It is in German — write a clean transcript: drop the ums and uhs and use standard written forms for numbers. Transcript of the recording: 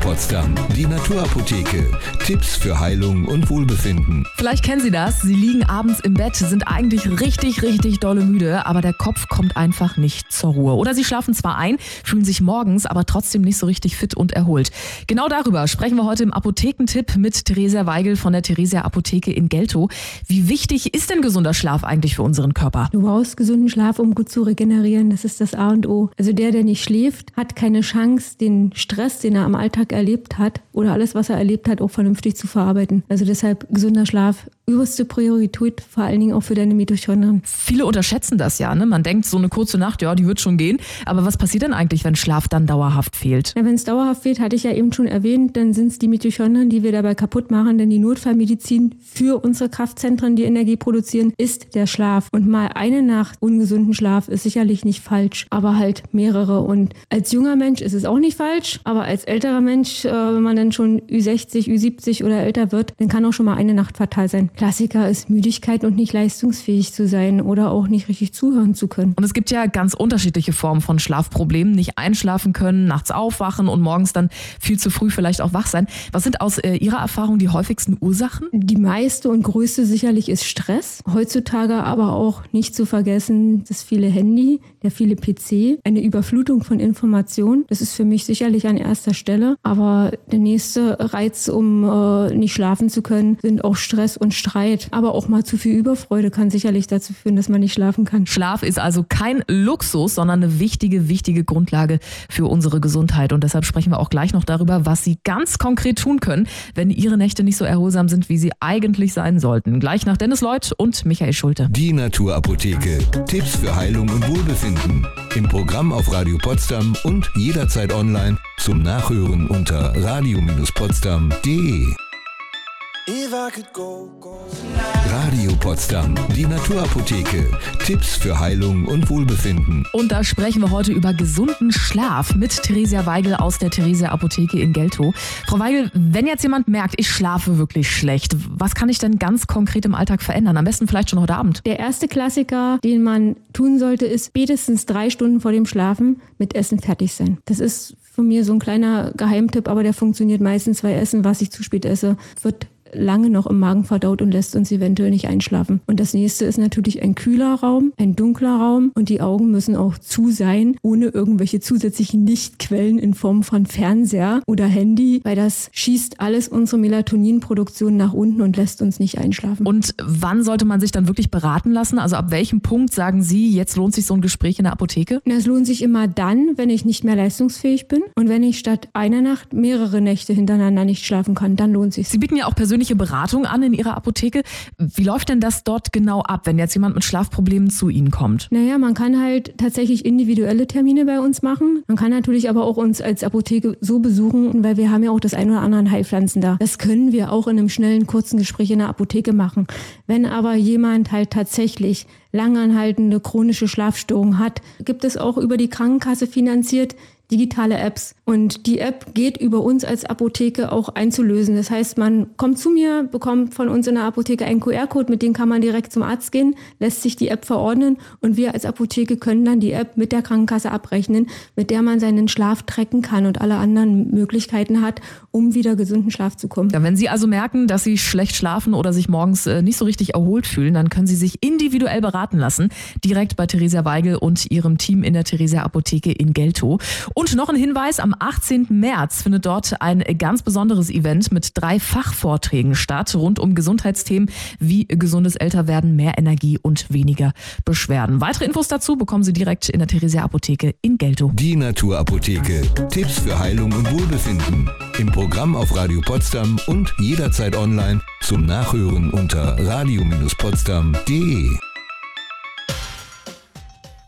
Potsdam, die Naturapotheke. Tipps für Heilung und Wohlbefinden. Vielleicht kennen Sie das. Sie liegen abends im Bett, sind eigentlich richtig dolle müde, aber der Kopf kommt einfach nicht zur Ruhe. Oder Sie schlafen zwar ein, fühlen sich morgens aber trotzdem nicht so richtig fit und erholt. Genau darüber sprechen wir heute im Apothekentipp mit Theresia Weigel von der Theresia Apotheke in Geltow. Wie wichtig ist denn gesunder Schlaf eigentlich für unseren Körper? Du brauchst gesunden Schlaf, um gut zu regenerieren. Das ist das A und O. Also der nicht schläft, hat keine Chance, den Stress, den er am Alltag erlebt hat oder alles, was er erlebt hat, auch vernünftig zu verarbeiten. Also deshalb gesunder Schlaf, oberste Priorität, vor allen Dingen auch für deine Mitochondrien. Viele unterschätzen das ja, ne? Man denkt, so eine kurze Nacht, ja, die wird schon gehen. Aber was passiert denn eigentlich, wenn Schlaf dann dauerhaft fehlt? Ja, wenn es dauerhaft fehlt, hatte ich ja eben schon erwähnt, dann sind es die Mitochondrien, die wir dabei kaputt machen. Denn die Notfallmedizin für unsere Kraftzentren, die Energie produzieren, ist der Schlaf. Und mal eine Nacht ungesunden Schlaf ist sicherlich nicht falsch, aber halt mehrere. Und als junger Mensch ist es auch nicht falsch, aber als älterer Mensch, wenn man dann schon Ü60, Ü70 oder älter wird, dann kann auch schon mal eine Nacht fatal sein. Klassiker ist Müdigkeit und nicht leistungsfähig zu sein oder auch nicht richtig zuhören zu können. Und es gibt ja ganz unterschiedliche Formen von Schlafproblemen. Nicht einschlafen können, nachts aufwachen und morgens dann viel zu früh vielleicht auch wach sein. Was sind aus Ihrer Erfahrung die häufigsten Ursachen? Die meiste und größte sicherlich ist Stress. Heutzutage aber auch nicht zu vergessen, das viele Handy, der viele PC, eine Überflutung von Informationen. Das ist für mich sicherlich an erster Stelle. Aber der nächste Reiz, um nicht schlafen zu können, sind auch Stress und Streit. Aber auch mal zu viel Überfreude kann sicherlich dazu führen, dass man nicht schlafen kann. Schlaf ist also kein Luxus, sondern eine wichtige Grundlage für unsere Gesundheit. Und deshalb sprechen wir auch gleich noch darüber, was Sie ganz konkret tun können, wenn Ihre Nächte nicht so erholsam sind, wie sie eigentlich sein sollten. Gleich nach Dennis Lloyd und Michael Schulte. Die Naturapotheke. Tipps für Heilung und Wohlbefinden. Im Programm auf Radio Potsdam und jederzeit online zum Nachhören unter radio-potsdam.de. Radio Potsdam, die Naturapotheke. Tipps für Heilung und Wohlbefinden. Und da sprechen wir heute über gesunden Schlaf mit Theresia Weigel aus der Theresia Apotheke in Geltow. Frau Weigel, wenn jetzt jemand merkt, ich schlafe wirklich schlecht, was kann ich denn ganz konkret im Alltag verändern? Am besten vielleicht schon heute Abend. Der erste Klassiker, den man tun sollte, ist spätestens 3 Stunden vor dem Schlafen mit Essen fertig sein. Das ist von mir so ein kleiner Geheimtipp, aber der funktioniert meistens, weil Essen, was ich zu spät esse, wird lange noch im Magen verdaut und lässt uns eventuell nicht einschlafen. Und das nächste ist natürlich ein kühler Raum, ein dunkler Raum und die Augen müssen auch zu sein, ohne irgendwelche zusätzlichen Lichtquellen in Form von Fernseher oder Handy, weil das schießt alles unsere Melatoninproduktion nach unten und lässt uns nicht einschlafen. Und wann sollte man sich dann wirklich beraten lassen? Also ab welchem Punkt sagen Sie, jetzt lohnt sich so ein Gespräch in der Apotheke? Es lohnt sich immer dann, wenn ich nicht mehr leistungsfähig bin und wenn ich statt einer Nacht mehrere Nächte hintereinander nicht schlafen kann, dann lohnt sich. Sie bieten ja auch persönliche Beratung an in Ihrer Apotheke. Wie läuft denn das dort genau ab, wenn jetzt jemand mit Schlafproblemen zu Ihnen kommt? Naja, man kann halt tatsächlich individuelle Termine bei uns machen. Man kann natürlich aber auch uns als Apotheke so besuchen, weil wir haben ja auch das ein oder andere an Heilpflanzen da. Das können wir auch in einem schnellen, kurzen Gespräch in der Apotheke machen. Wenn aber jemand halt tatsächlich langanhaltende chronische Schlafstörungen hat, gibt es auch über die Krankenkasse finanziert digitale Apps. Und die App geht über uns als Apotheke auch einzulösen. Das heißt, man kommt zu mir, bekommt von uns in der Apotheke einen QR-Code, mit dem kann man direkt zum Arzt gehen, lässt sich die App verordnen und wir als Apotheke können dann die App mit der Krankenkasse abrechnen, mit der man seinen Schlaf tracken kann und alle anderen Möglichkeiten hat, um wieder gesunden Schlaf zu kommen. Ja, wenn Sie also merken, dass Sie schlecht schlafen oder sich morgens nicht so richtig erholt fühlen, dann können Sie sich individuell beraten lassen, direkt bei Theresia Weigel und ihrem Team in der Theresia Apotheke in Geltow. Und noch ein Hinweis, am 18. März findet dort ein ganz besonderes Event mit 3 Fachvorträgen statt, rund um Gesundheitsthemen wie gesundes Älterwerden, mehr Energie und weniger Beschwerden. Weitere Infos dazu bekommen Sie direkt in der Theresia Apotheke in Geltow. Die Naturapotheke. Tipps für Heilung und Wohlbefinden. Im Programm auf Radio Potsdam und jederzeit online zum Nachhören unter radio-potsdam.de.